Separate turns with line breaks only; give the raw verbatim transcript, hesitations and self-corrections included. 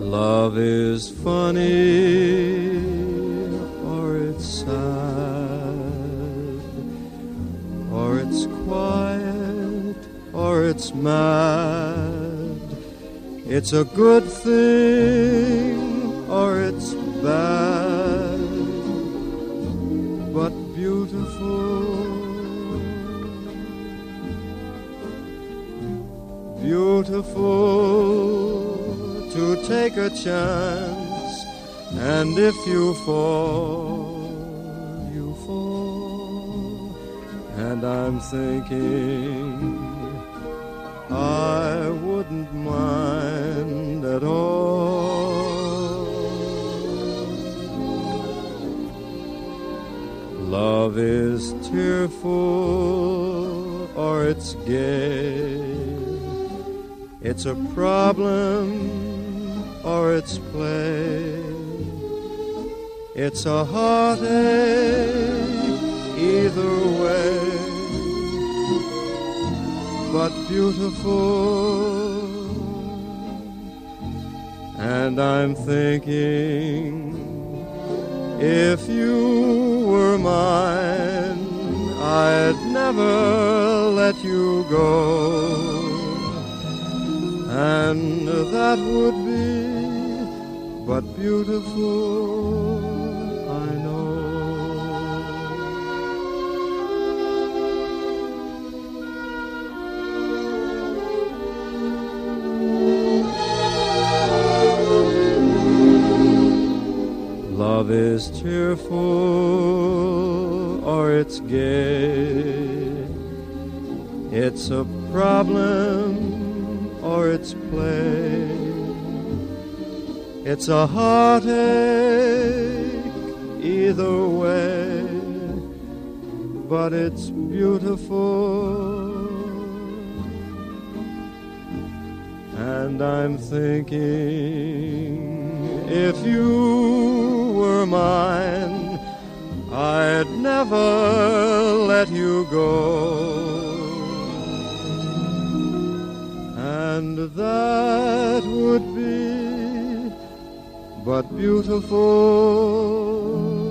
Love is funny, or it's sad, or it's quiet, or it's mad. It's a good thing, or it's bad, but beautiful, beautiful to take a chance, and if you fall, you fall. And I'm thinking I wouldn't mind at all. Love is tearful, or it's gay. It's a problem, or it's play. It's a heartache either way, but beautiful. And I'm thinking, if you were mine, I'd never let you go. And that would be but beautiful, I know. Love is cheerful, or it's gay. It's a problem, or it's play. It's a heartache either way, but it's beautiful. And I'm thinking, if you were mine, I'd never let you go. And that would be but beautiful.